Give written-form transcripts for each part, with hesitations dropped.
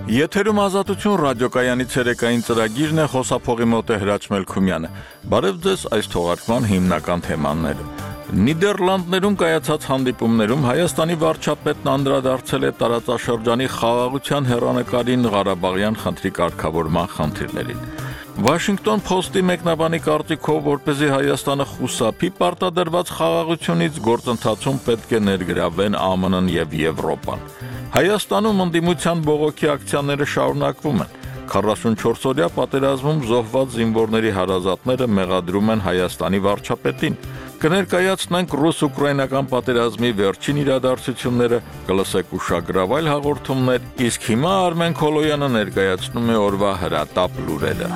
Եթերում ազատություն ռադիոկայանի ցերեկային ծրագիրն է, խոսափողի մոտ է Հրաչ Մելքումյանը։ Բարև ձեզ այս թողարկման հիմնական թեմաները։ Նիդերլանդներում կայացած հանդիպումներում Հայաստանի վարչապետն անդրադարձել է տարածաշրջանի խաղաղության հեռանկարին Ղարաբաղյան խնդրի կարգավորման խնդիրներին։ Washington Post-ի մեկնաբանի կարծիքով, որպեսզի Հայաստանը խուսափի պարտադրված խաղաղությունից, գործընթացում պետք է ներգրավեն ԱՄՆ-ն եւ Եվրոպան։ Հայաստանում ընդդիմության բողոքի ակցիաները շարունակվում են։ 44-օրյա պատերազմում զոհված զինվորների հարազատները մեղադրում են Հայաստանի վարչապետին։ Կներկայացնենք ռուս-ուկրաինական պատերազմի վերջին իրադարձությունները, կլսեք ուշագրավ այլ հաղորդումներ, իսկ հիմա Արմեն Քոլոյանը ներկայացնում է օրվա հրատապ լուրերը։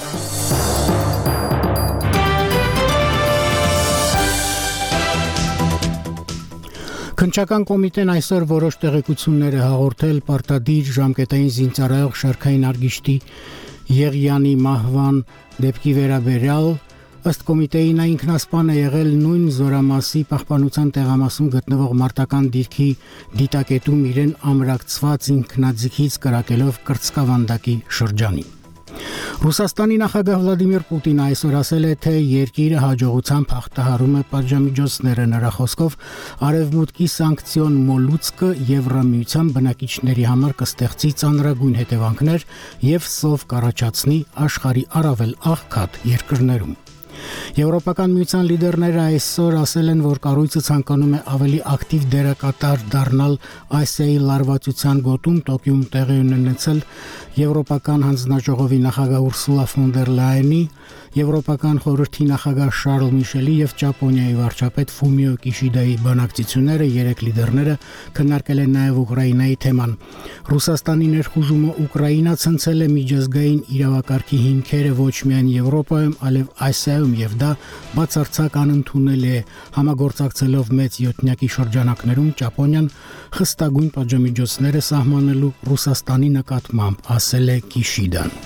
Քննչական կոմիտեն այսօր որոշ տեղեկություններ է հաղորդել պարտադիր ժամկետային զինծառայող Շարքային Արգիշտի Եղյանի մահվան դեպքի վերաբերյալ, ըստ կոմիտեի նա ինքնասպան է եղել նույն Զորամասի պահպանության տեղամասում գտնվող մարտական դիրքի դիտակետում իրեն ամրակցված ինքնաձիգից կրակելով կրծքավանդակի շրջանին։ Ռուսաստանի նախագահ Վլադիմիր Պուտինը այսօր ասել է, թե երկիրը հաջողությամբ հաղթահարում է պատժամիջոցները, նրա խոսքով արևմուտքի սանկցիոն մոլուցկը Եվրամիության բնակիչների համար կստեղծի ծանրագույն հետևանքներ եւ սով կառաջացնի աշխարհի առավել աղքատ երկրներում։ Եվրոպական միության լիդերները այսօր ասել են, որ կառույցը ցանկանում է ավելի ակտիվ դերակատար դառնալ ICE լարվածության գոտում Տոկիոյում տեղի ունեցել Եվրոպական հանձնաժողովի նախագահ Ուրսուլա ֆոն դեր Լայենի, Եվրոպական խորհրդի նախագահ Շարլ Միշելի եւ Ճապոնիայի վարչապետ Ֆումիո Կիշիդայի բանակցությունները երեք լիդերները քննարկել են նաեւ Ուկրաինայի թեման։ Ռուսաստանի ներխուժումը Ուկրաինա ցնցել է միջազգային իրավակարգի հիմքերը ոչ միայն Եվրոպայում, այլև ICE-ում եւ դա բացարձակ անընդունել է, համագործակցելով մեծ յոթնյակի շրջանակներում Ճապոնիան խստագույն պատժամիջոցները սահմանելու Ռուսաստանի նկատմամբ, ասել է Կիշիդան։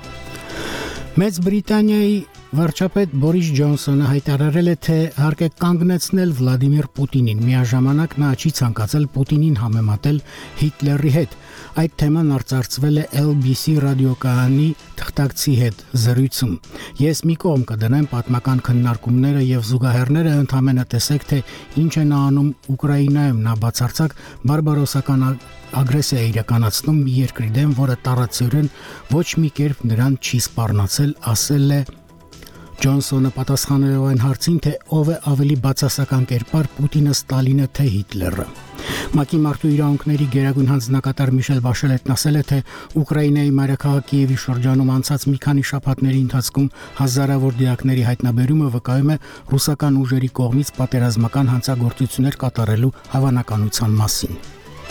Մեծ Բրիտանիայի վարչապետ Բորիս Ջոնսոնը հայտարարել է, թե հարկ է կանգնեցնել Վլադիմիր Պուտինին, միաժամանակ նա չի ցանկացել Պուտինին համեմատել Հիտլերի հետ։ Այդ թեման արծարծվել է LBC ռադիոկայանի թղթակցի հետ զրույցում։ Ես մի կողմ կդնեմ պատմական քննարկումները եւ զուգահեռները, ընդհանրապես տեսեք, թե ինչ են անում Ուկրաինայում, նա բացարձակ բարբարոսական ագրեսիա իրականացնում մի երկրի դեմ, որը տարածորեն ոչ մի կերպ նրան չի սպառնացել, ասել է Ջոնսոնը պատասխանելով այն հարցին, թե ով է ավելի բացասական կերպար Պուտինը, Ստալինը թե Հիտլերը։ ՄԱԿ-ի մարդու իրավունքների գերագույն հանձնակատար Միշել Բաշելետն ասել է, թե Ուկրաինայի մայրաքաղաք Կիևի շրջանում անցած մի քանի շաբաթների ընթացքում հազարավոր դիակների հայտնաբերումը վկայում է ռուսական ուժերի կողմից պատերազմական հանցագործություններ կատարելու հավանականության մասին։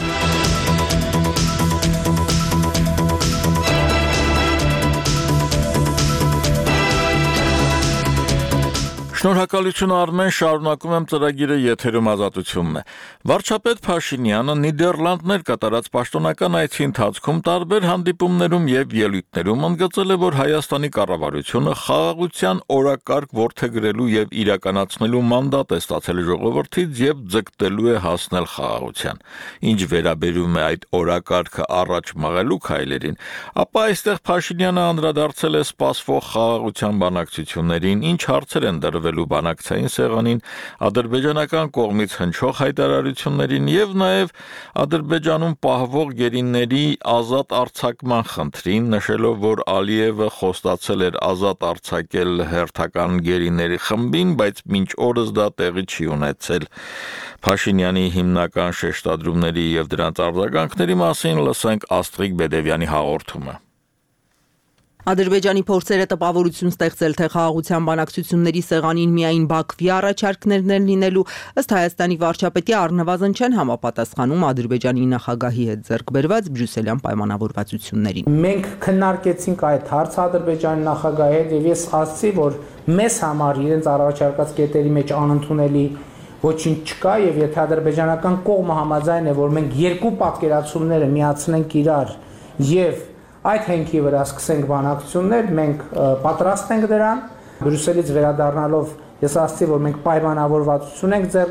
Շնորհակալություն Արմեն, շարունակում եմ ծրագիրը, եթերում ազատությունն է։ Վարչապետ Փաշինյանը Նիդերլանդներ կատարած պաշտոնական այցի ընթացքում տարբեր հանդիպումներում եւ ելույթներում ընդգծել է, որ Հայաստանի կառավարությունը խաղաղության օրակարգ որդեգրելու եւ իրականացնելու մանդատ է ստացել ժողովրդից եւ ձգտելու է հասնել խաղաղության։ Ինչ վերաբերում է այդ օրակարգը առաջ մղելու քայլերին, ապա այստեղ Փաշինյանը անդրադարձել է սպասվող խաղաղության բանակցություններին, ինչ հարցեր են դրվել բանակցային սեղանին, ադրբեջանական կողմից հնչող հայտարարություններին եւ նաեւ Ադրբեջանում պահվող գերիների ազատ արձակման խնդրին, նշելով, որ Ալիևը խոստացել էր ազատ արձակել հերթական գերիների խմբին, բայց մինչ օրս դա տեղի չի ունեցել։ Փաշինյանի հիմնական շեշտադրումների եւ դրանց արձագանքների մասին լսենք Աստղիկ Բեդևյանի հաղորդումը։ Ադրբեջանի փորձերը տպավորություն ստեղծել, թե խաղաղության բանակցությունների սեղանին միայն Բաքվի առաջարկներն են լինելու, ըստ Հայաստանի վարչապետի առնվազն չեն համապատասխանում Ադրբեջանի նախագահի հետ ձեռք բերված բրյուսելյան պայմանավորվածություններին։ Մենք քննարկեցինք այդ հարցը Ադրբեջանի նախագահի հետ եւ ես ասացի, որ մեզ համար իրենց առաջարկած կետերի մեջ անընդունելի ոչինչ չկա եւ եթե ադրբեջանական կողմը համաձայն է, որ մենք երկու պատկերացումները միացնենք իրար եւ այդ հենքի վրա սկսենք բանակցություններ, մենք պատրաստ ենք դրան։ Բրյուսելից վերադառնալով ես ասացի, որ մենք պայմանավորվածություն ենք ձեռք բերել։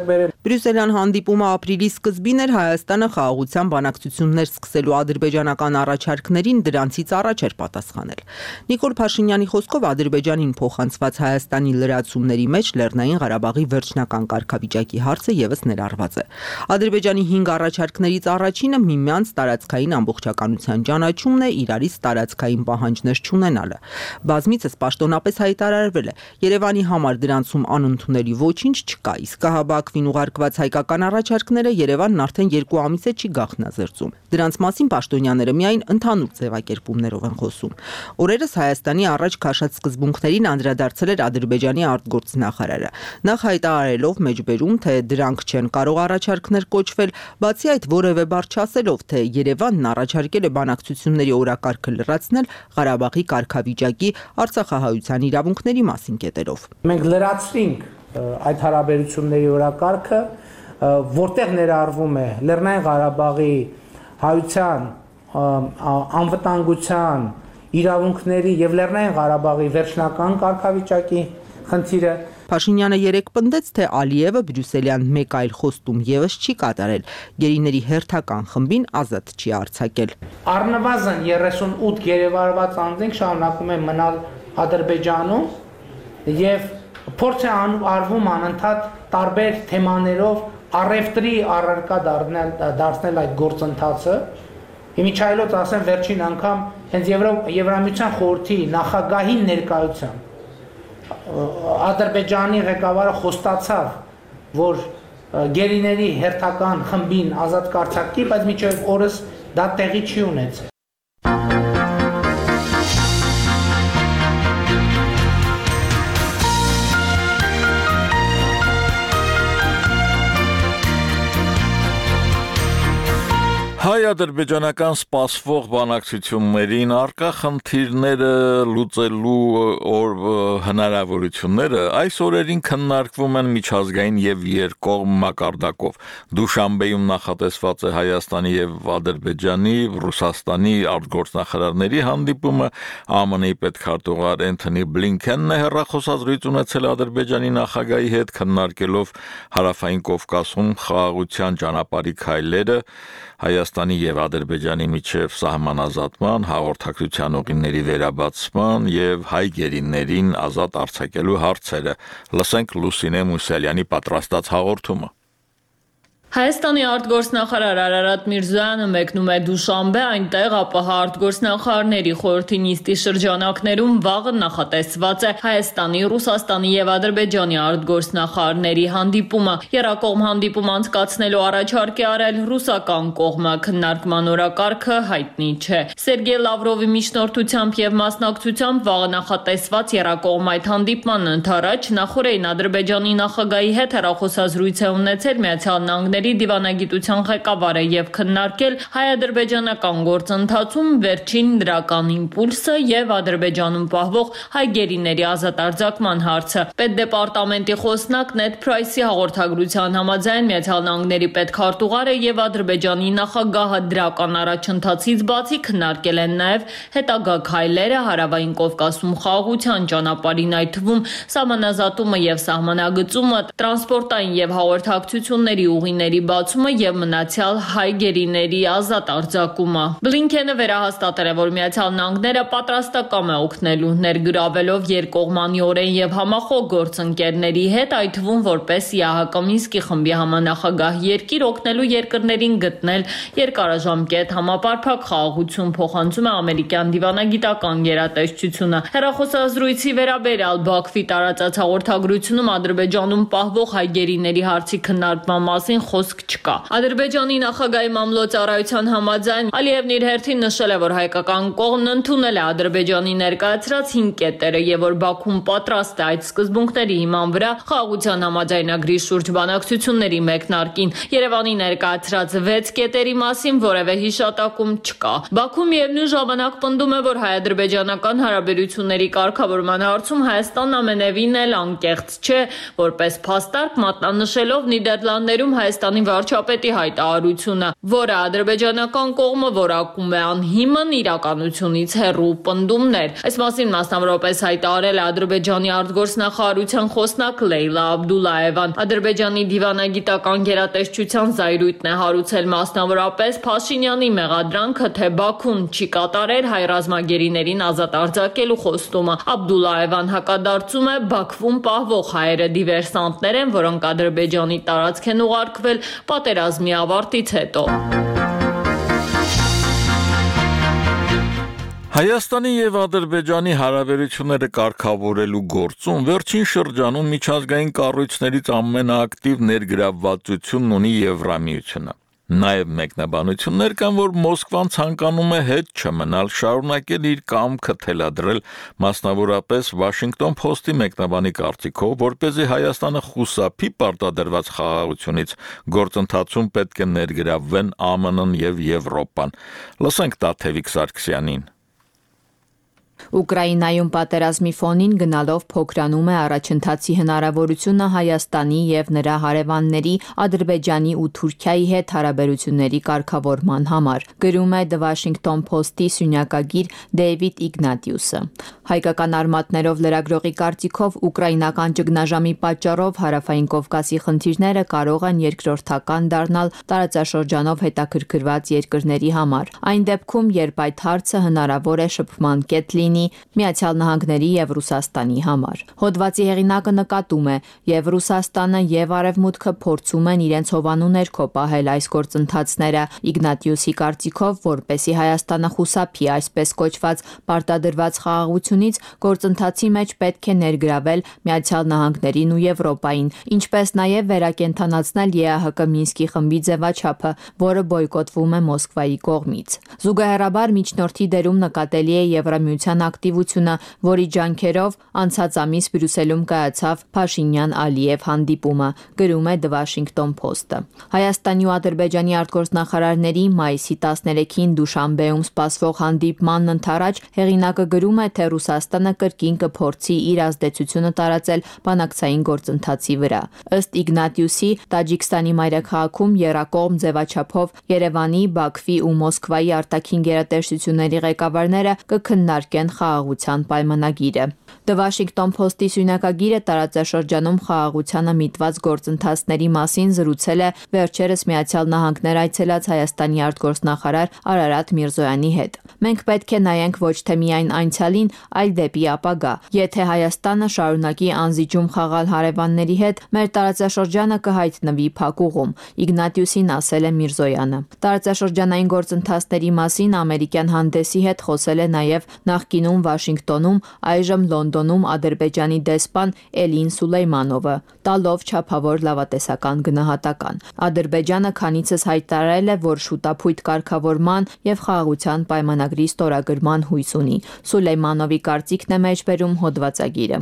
Բրյուսելյան հանդիպումը ապրիլի սկզբին էր Հայաստանը խաղաղության բանակցություններ սկսելու ադրբեջանական առաջարկներին դրանցից առաջ էր պատասխանել։ Նիկոլ Փաշինյանի խոսքով Ադրբեջանին փոխանցված Հայաստանի լրացումների մեջ Լեռնային Ղարաբաղի վերջնական կարգավիճակի հարցը ևս ներառված է։ Ադրբեջանի 5 առաջարկներից առաջինը միմյանց տարածքային ամբողջականության ճանաչումն է, իրարից տարածքային պահանջներ չունենալը։ Բազմիցս պաշտոնապես հայտարարվել է, Երևանի համար դրանցում անընդունելի ոչինչ չկա, իսկ Ղահաբաքվին ուղարկված հայկական առաջարկները Երևանն արդեն 2 ամիս է չի գաղտնազրծում։ Դրանց մասին պաշտոնյաները միայն ընդհանուր ձևակերպումներով են խոսում։ Օրերս Հայաստանի առաջ քաշած սկզբունքներին անդրադարձել էր Ադրբեջանի արտգործնախարարը։ Նախ հայտարարելով մեջբերում, թե դրանք չեն կարող առաջարկներ կոչվել, բացի այդ որևէ բառ չասելով, թե Երևանն առաջարկել է բանակցությունների օրակարգը լրացնել Ղարաբաղի կարգավիճակի Արցախահայության իրավունքների մասին կետերով։ Մենք լրացրինք այդ հարաբերությունների օրակարգը, որտեղ ներառվում է Լեռնային Ղարաբաղի հայության, անվտանգության, իրավունքների եւ Լեռնային Ղարաբաղի վերջնական կարգավիճակի խնդիրը։ Փաշինյանը երեկ պնդեց, թե Ալիևը բրյուսելյան մեկ այլ խոստում ևս չի կատարել, գերիների հերթական խմբին ազատ չի արձակել։ Առնվազն 38 գերեվարված անձինք շարունակում են մնալ Ադրբեջանում եւ փորձ է արվում անընդհատ տարբեր թեմաներով առևտրի առարկա դարձնել այդ գործընթացը։ Իմիջայլոց ասեմ վերջին անգամ հենց Եվրամիության խորհրդի նախագահի ներկայությամբ Ադրբեջանի ղեկավարը խոստացավ, որ գերիների հերթական խմբին ազատ կարձակի, բայց մինչև օրս դա տեղի չի ունեցել։ Հայ-ադրբեջանական սպասվող բանակցություններին արկա խնդիրները լուծելու հնարավորությունները այս օրերին քննարկվում են միջազգային եւ երկկողմ մակարդակով։ Դուշանբեում նախատեսված է Հայաստանի եւ Ադրբեջանի, Ռուսաստանի արտգործնախարարների հանդիպումը, ԱՄՆ-ի պետքարտուղար Էնթոնի Բլինքենն է հեռախոսազրույց ունեցել Ադրբեջանի նախագահի հետ, քննարկելով Հարավային Կովկասում խաղաղության ճանապարհի քայլերը, Հայաստանի եւ Ադրբեջանի միջև սահմանազատման, հաղորդակցության ուղիների վերաբացման եւ հայ գերիներին ազատ արձակելու հարցերը։ Լսենք Լուսինե Մուսալյանի պատրաստած հաղորդումը։ Հայաստանի արտգործնախարար Արարատ Միրզոյանը մեկնում է Դուշանբե, այնտեղ ԱՊՀ արտգործնախարարների խորհրդի նիստի շրջանակներում վաղը նախատեսված է Հայաստանի, Ռուսաստանի եւ Ադրբեջանի արտգործնախարարների հանդիպումը։ Եռակողմ հանդիպում անցկացնելու առաջարկ է արել ռուսական կողմը, քննարկման օրակարգը հայտնի չէ։ Սերգեյ Լավրովի միջնորդությամբ եւ մասնակցությամբ վաղը նախատեսված եռակողմ այդ հանդիպման ընթരാճ նախորդին Ադրբեջանի նախագահի հետ հեռախոսազրույց է ունեցել Միացյալ Նահանգների դիվանագիտության ղեկավարը եւ քննարկել հայ-ադրբեջանական գործընթացում վերջին դրական իմպուլսը եւ Ադրբեջանում պահվող հայ գերիների ազատ արձակման հարցը։ Պետդեպարտամենտի խոսնակ Նեդ Փրայսի հաղորդագրության համաձայն Միացյալ Նահանգների պետքարտուղարը եւ Ադրբեջանի նախագահը դրական առաջընթացից բացի քննարկել են նաեւ հետագա քայլերը Հարավային Կովկասում խաղաղության ճանապարհին, այդ թվում սահմանազատումը եւ սահմանագծումը, տրանսպորտային եւ հաղորդակցությունների ուղիների բացումը եւ մնացյալ հայ գերիների ազատ արձակումը։ Բլինքենը վերահաստատել է, որ Միացյալ Նահանգները պատրաստակամ է օգնելու, ներգրավելով երկկողմանիորեն եւ համախոհ գործընկերների հետ, այդ թվում որպես ԵԱՀԿ Մինսկի խմբի համանախագահ երկիր օգնելու երկրներին գտնել երկարաժամկետ համապարփակ խաղաղություն, փոխանցում է ամերիկյան դիվանագիտական գերատեսչությունը։ Հեռախոսազրույցի վերաբերյալ Բաքվի տարածած հաղորդագրությունում Ադրբեջանում պահվող հայ գերիների հարցի քննարկման մասին խոսք չկա։ Ադրբեջանի նախագահի մամլոյցարայության համաձայն Ալիևն իր հերթին նշել է, որ հայկական կողմն ընդունել է Ադրբեջանի ներկայացրած 5 կետերը եւ որ Բաքուն պատրաստ է այդ սկզբունքների հիման վրա խաղաղության համաձայնագրի շուրջ բանակցությունների մեկնարկին։ Երևանի ներկայացրած 6 կետերի մասին որևէ հիշատակում չկա։ Բաքուն միևնույն ժամանակ պնդում է, որ հայ-ադրբեջանական հարաբերությունների կարգավորման հարցում Հայաստանն ամենևին էլ անկեղծ չէ, որպես փաստարկ մատնանշելով Նիդերլանդներում Հայաստանի Հայաստանի վարչապետի հայտարարությունը, որը ադրբեջանական կողմը որակում է անհիմն իրականությունից հեռու պնդումներ։ Այս մասին մասնավորապես հայտարարել է Ադրբեջանի արտգործնախարարության խոսնակ Լեյլա Աբդուլլաևան։ Ադրբեջանի դիվանագիտական գերատեսչության զայրույթն է հարուցել մասնավորապես Փաշինյանի մեղադրանքը, թե Բաքուն չի կատարել հայ ռազմագերիներին ազատ արձակելու խոստումը։ Աբդուլլաևան հակադարձում է, Բաքվում պահվող հայերը դիվերսանտներ են, որոնք Ադրբեջանի տարածք են ուղարկվել պատերազմի ավարտից հետո։ Հայաստանի եւ Ադրբեջանի հարաբերությունները կարգավորելու գործում վերջին շրջանում միջազգային կառույցներից ամենաակտիվ ներգրավվածությունն ունի Եվրամիությունը։ Նաեւ մեկնաբանություններ կան, որ Մոսկվան ցանկանում է հետ չմնալ, շարունակել իր կամքը թելադրել, մասնավորապես Washington Post-ի մեկնաբանի կարծիքով, որպեսզի Հայաստանը խուսափի պարտադրված խաղաղությունից, գործընթացում պետք է ներգրավվեն ԱՄՆ-ն եւ Եվրոպան։ Լսենք Տաթևիկ Սարգսյանին։ Ուկրաինայում պատերազմի ֆոնին գնալով փոքրանում է առաջընթացի հնարավորությունը Հայաստանի եւ նրա հարևանների Ադրբեջանի ու Թուրքիայի հետ հարաբերությունների կարգավորման համար, գրում է The Washington Post-ի սյունյակագիր Դեյվիդ Իգնատիուսը։ Հայկական արմատներով լրագրողի կարծիքով ուկրաինական ճգնաժամի պատճառով Հարավային Կովկասի խնդիրները կարող են երկրորդական դառնալ տարածաշրջանով հետաքրքրված երկրների համար։ Այն դեպքում, երբ այդ հարցը հնարավոր է շփման կետ լինի Միացյալ Նահանգների եւ Ռուսաստանի համար։ Հոդվածի հեղինակը նկատում է, եւ Ռուսաստանը եւ Արևմուտքը փորձում են իրենց հովանու ներքո պահել այս գործընթացները։ Իգնատիուսի կարծիքով, որպեսզի Հայաստանը խուսափի այսպես կոչված պարտադրված խաղաղությունից, գործընթացի մեջ պետք է ներգրավել Միացյալ Նահանգներին ու Եվրոպային, ինչպես նաեւ վերակենդանացնել ԵԱՀԿ Մինսկի խմբի ձևաչափը, որը բոյկոտվում է Մոսկվայի կողմից։ Զուգահեռաբար միջնորդի դերում նկատելի է Եվրամիության ակտիվությունը, որի ջանքերով անցած ամիս Բրյուսելում կայացավ Փաշինյան-Ալիև հանդիպումը, գրում է The Washington Post-ը։ Հայաստանի ու Ադրբեջանի արտգործնախարարների մայիսի 13-ին Դուշանբեում սպասվող հանդիպմանն ընդառաջ հեղինակը գրում է, թե Ռուսաստանը կրկին կփորձի իր ազդեցությունը տարածել բանակցային գործընթացի վրա։ Ըստ Իգնատիուսի, Տաջիկստանի մայրաքաղաքում եռակողմ ձևաչափով Երևանի, Բաքվի ու Մոսկվայի արտաքին գերատեսչությունների ղեկավարները կքննարկեն խաղաղության պայմանագիրը։ The Washington Post-ի սյունյակագիրը տարածաշրջանում խաղաղությանը միտված գործընթացների մասին զրուցել է վերջերս Միացյալ Նահանգներ այցելած Հայաստանի արտգործնախարար Արարատ Միրզոյանի հետ։ Մենք պետք է նայենք ոչ թե միայն անցյալին, այլ դեպի ապագա։ Եթե Հայաստանը շարունակի անզիջում խաղալ հարևանների հետ, մեր տարածաշրջանը կհայտնվի փակուղում, Իգնատիուսին ասել է Միրզոյանը։ Տարածաշրջանային գործընթացների մասին ամերիկյան հանդեսի հետ խոսել է նաև նախկինում Վաշինգտոնում, այժմ Լոնդոնում Ադրբեջանի դեսպան Էլին Սուլեյմանովը, տալով չափավոր լավատեսական գնահատական։ Ադրբեջանը քանիցս հայտարարել է, որ շուտապույտ կարգավորման եւ խաղաղության պայմանագրի ստորագրման հույս ունի։ Սուլեյմանովի կարծիքն է մեջբերում հոդվածագիրը։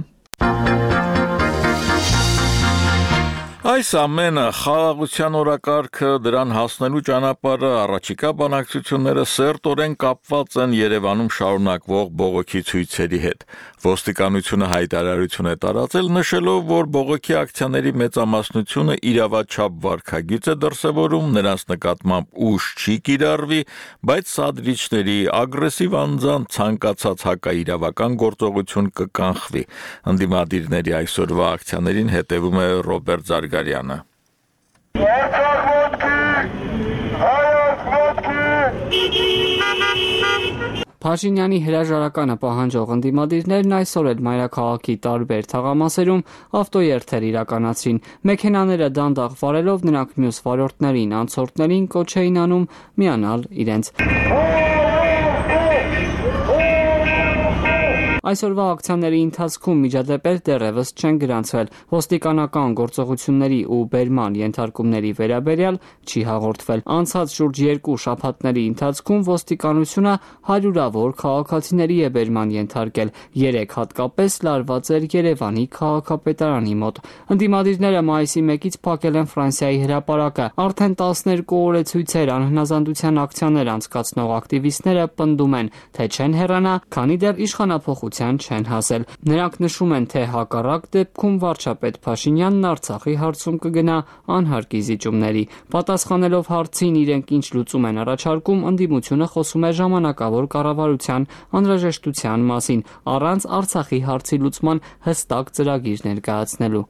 Այս ամենը խաղաղության օրակարգը, դրան հասնելու ճանապարհը, առաջիկա բանակցությունները սերտորեն կապված են Երևանում շարունակվող բողոքի ցույցերի հետ։ Ոստիկանությունը հայտարարություն է տարածել, նշելով, որ բողոքի ակցիաների մեծամասնությունը իրավաչափ վարքագիծ է դրսևորում, նրանց նկատմամբ ուժ չի կիրառվի, բայց սադրիչների ագրեսիվ անձանց ցանկացած հակաիրավական գործողություն կկանխվի։ Ընդդիմադիրների այսօրվա ակցիաներին հետևում է Ռոբերտ Զարգարյանը։ Փաշինյանի հրաժարականը պահանջող ընդդիմադիրներն այսօր էլ մայրաքաղաքի տարբեր թաղամասերում ավտոերթեր իրականացրին։ Մեքենաները դանդաղ վարելով նրանք մյուս վարորդներին, անցորդներին կոչ էին անում միանալ իրենց։ Այսօրվա ակցիաների ընթացքում միջադեպեր դեռևս չեն գրանցվել։ Ոստիկանական գործողությունների ու բերման ենթարկումների վերաբերյալ չի հաղորդվել։ Անցած շուրջ 2 շաբաթների ընթացքում ոստիկանությունը հարյուրավոր քաղաքացիների է բերման ենթարկել։ 3 հատկապես լարված էր Երևանի քաղաքապետարանի մոտ։ Ընդդիմադիրները մայիսի 1-ից փակել են Ֆրանսիայի հրապարակը։ Արդեն 12 օր է ցույցեր, անհնազանդության ակցիաներ անցկացնող ակտիվիստները պնդում են, թե չեն հեռանա, քանի դեռ իշխանափոխության համաձայնության չեն հասել։ Նրանք նշում են, թե հակառակ դեպքում վարչապետ Փաշինյանն Արցախի հարցում կգնա անհարկի զիջումների։ Պատասխանելով հարցին իրենք ինչ լուծում են առաջարկում, ընդդիմությունը խոսում է ժամանակավոր կառավարության անհրաժեշտության մասին, առանց Արցախի հարցի լուծման հստակ ծրագիր ներկայացնելու։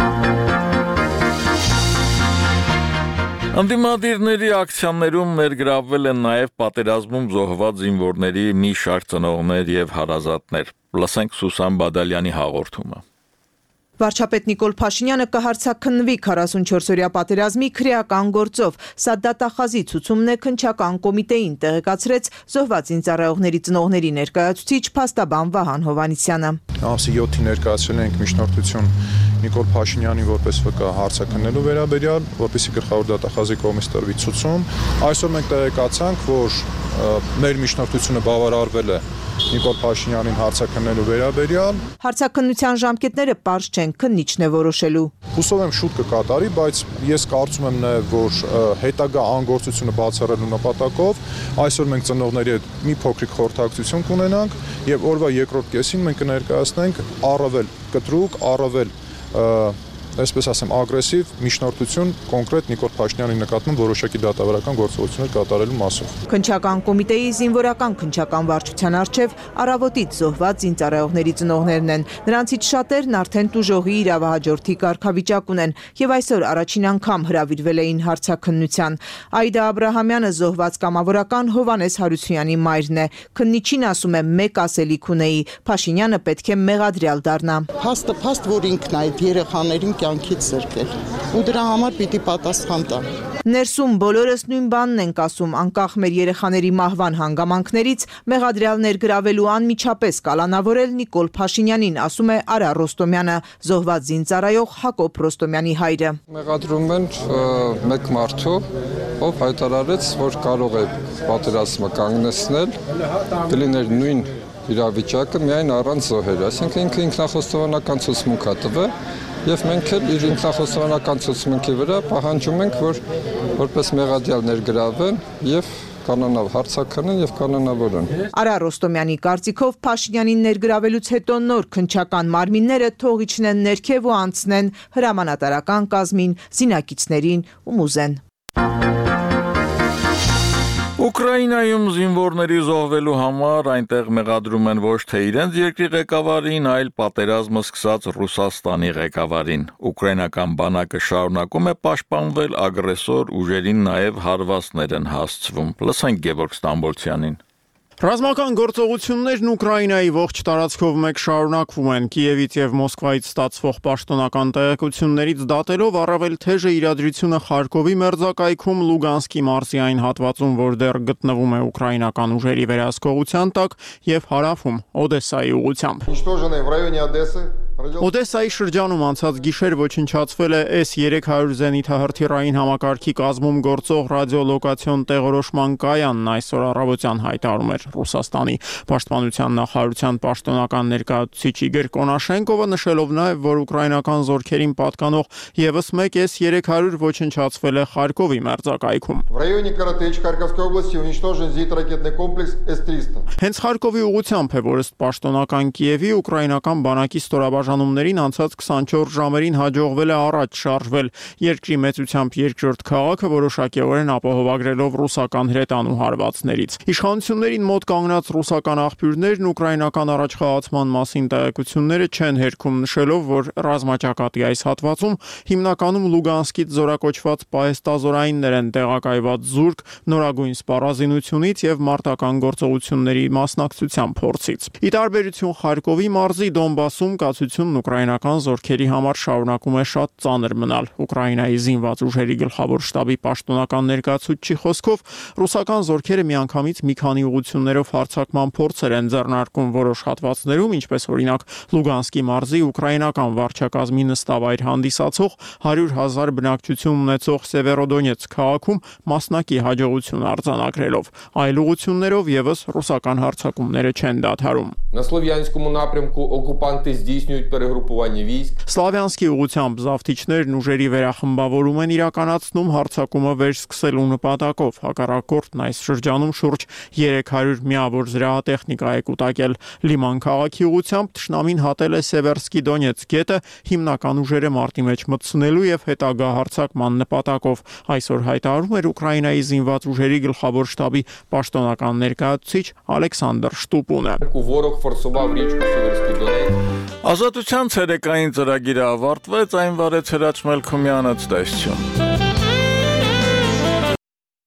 Անդիմադիրների ակցիաներում ներգրավվել են նաև պատերազմում զոհված զինվորների մի շարք ծնողներ եւ հարազատներ։ Լսենք Սուսան Բադալյանի հաղորդումը։ Վարչապետ Նիկոլ Փաշինյանը կհարցաքննվի 44-օրյա պատերազմի քրեական գործով։ Սա դատախազի ցուցումն է քննչական կոմիտեին, տեղեկացրեց զոհված զինծառայողների ծնողների ներկայացուցիչ փաստաբան Վահան Հովհաննիսյանը։ Ամսի 7-ին ներկայացրել ենք միջնորդություն Նիկոլ Փաշինյանի որպես ՎԿ հարցաքննելու վերաբերյալ, որպեսզի գլխավոր դատախազի կողմից տրվի ցուցում։ Այսօր մենք տեղեկացանք, որ մեր միջնորդությունը բավարարվել է Նիկոլ Փաշինյանին հարցաքննելու վերաբերյալ։ Հարցաքննության ժամկետները պարզ չեն, քննիչն է որոշելու։ Հուսով եմ շուտ կկատարի, բայց ես կարծում եմ նաև, որ հետագա անգործությունը բացառելու նպատակով այսօր մենք ծնողների հետ մի փոքրիկ խորհրդակցություն կունենանք եւ օրվա երկրորդ կեսին մենք կներկայացնենք առավել կտրուկ, առավել այսպես ասեմ, ագրեսիվ միջնորդություն կոնկրետ Նիկոլ Փաշինյանի նկատմամբ որոշակի դատավարական գործողություններ կատարելու մասով։ Քննչական կոմիտեի զինվորական քննչական վարչության առջև առավոտից զոհված զինծառայողների ծնողներն են։ Նրանցից շատերն արդեն տուժողի իրավահաջորդի կարգավիճակ ունեն եւ այսօր առաջին անգամ հրավիրվել էին հարցաքննության։ Այդա Աբրահամյանը զոհված կամավորական Հովհաննես Հարությունյանի մայրն է։ Քննիչին ասում է մեկ ասելիք ունեի՝ Փաշինյանը պետք է մեղադրյալ դառնա։ Փաստ, որ ինքն այդ երեխաներին կյանքից զրկել ու դրա համար պիտի պատասխան տա։ Ներսում բոլորս նույն բանն ենք ասում, անկախ մեր երեխաների մահվան հանգամանքներից, մեղադրյալ ներգրավելու անմիջապես կալանավորել Նիկոլ Փաշինյանին, ասում է Արա Ռոստոմյանը, զոհված զինծառայող Հակոբ Ռոստոմյանի հայրը։ Մեղադրում են մեկ մարդու, ով հայտարարեց, որ կարող է պատերազմը կանգնեցնել, կլիներ նույն իրավիճակը միայն առանց զոհերի, այսինքն ինքը ինքնախոստովանական ցուցմունք է տվել եւ մենք էլ իր ինքնախոստովանական ցուցմունքի վրա պահանջում ենք, որ որպես մեղադրյալ ներգրավեն եւ հարցաքննեն եւ կանոնավորեն։ Արա Ռոստոմյանի կարծիքով Փաշինյանին ներգրավելուց հետո նոր քննչական մարմինները թողի չնեն ներքև ու անցնեն հրամանատարական կազմին, զինակիցներին ու մուզեն։ Ուկրաինայում զինվորների զոհվելու համար այնտեղ մեղադրում են ոչ թե իրենց երկրի ղեկավարին, այլ պատերազմը սկսած Ռուսաստանի ղեկավարին։ Ուկրաինական բանակը շարունակում է պաշտպանվել, ագրեսոր ուժերին նաև հարվածներ են հասցվում։ Լսենք Գևորգ Ստամբոլցյանին։ Ռազմական գործողություններն Ուկրաինայի ողջ տարածքով մեկ շարունակվում են։ Կիևից եւ Մոսկվայից ստացվող պաշտոնական տեղեկություններից դատելով առավել թեժը իրադրությունը Խարկովի մերձակայքում Լուգանսկի մարզի այն հատվածում, որ դեռ գտնվում է ուկրաինական ուժերի վերահսկողության տակ եւ հարավում Օդեսայի ուղղությամբ։ Օդեսայի շրջանում անցած գիշեր ոչնչացվել է S-300 զենիթահրթիռային համակարգի կազմում գործող ռադիոլոկացիոն տեղորոշման կայանն, այսօր առավոտյան հայտարարում էր Ռուսաստանի պաշտպանության նախարարության պաշտոնական ներկայացուցիչ Իգոր Կոնաշենկովը, նշելով նաև, որ ուկրաինական զորքերին պատկանող եւս մեկ S-300 ոչնչացվել է Խարկովի մերձակայքում։ Հենց Խարկովի ուղղությամբ է, որ ըստ պաշտոնական Կիևի ուկրաինական բանակի ստորաբաժանումներին անցած 24 ժամերին հաջողվել է առաջ շարժվել երկրի մեծությամբ երկրորդ քաղաքը, որոշակիորեն ապահովագրելով ռուսական հրետանու հարվածներից։ Իշխանություններին մոտ կանգնած ռուսական աղբյուրներն ուկրաինական առաջխաղացման մասին տեղեկությունները չեն հերքում, նշելով, որ ռազմաճակատի այս հատվածում հիմնականում Լուգանսկից զորակոչված պահեստազորայիններ են տեղակայված զուրկ, նորագույն սպառազինությունից եւ մարտական գործողությունների մասնակցության փորձից։ Ի տարբերություն Խարկովի մարզի Դոնբասում կացությունն ուկրաինական զորքերի համար շարունակում է շատ ծանր մնալ։ Ուկրաինայի զինված ուժերի գլխավոր շտաբի պաշտոնական ներկայացուցչի խոսքով ռուսական զորքերը միանգամից մի քանի ուղղություններով հարձակման փորձեր են ձեռնարկում որոշ հատվածներում, ինչպես օրինակ Լուգանսկի մարզի ուկրաինական վարչակազմի նստավայր հանդիսացող 100,000 բնակչություն ունեցող Սևերոդոնեցկ քաղաքում մասնակի հաջողություն արձանագրելով։ Այլ ուղղություններով եւս ռուսական հարձակումները չեն դադարում։ На Слов'янському напрямку окупанти здійснюють перегрупування військ. Սլավյանսկի ուղությամբ զավթիչներն ուժերի վերախմբավորում են իրականացնում հարձակումը վերսկսելու նպատակով։ Հակառակորդն այս շրջանում շուրջ 300 միավոր զրահատեխնիկա է կուտակել։ Լիման քաղաքի ուղությամբ թշնամին հատել է Սևերսկի Դոնեցկ գետը հիմնական ուժերը մարտի մեջ մտցնելու եւ հետագա հարձակման նպատակով։ Այսօր հայտարարում էր Ուկրաինայի զինված ուժերի գլխավոր շտաբի պաշտոնական ներկայացուցիչ Ալեքսանդր Շտուպունը։ Ворог форсував річку Сіверський Донець. Ազատության ցերեկային ծրագիրը ավարտվեց, այն վարեց Հրաչ Մելքումյանը, ցտեսություն։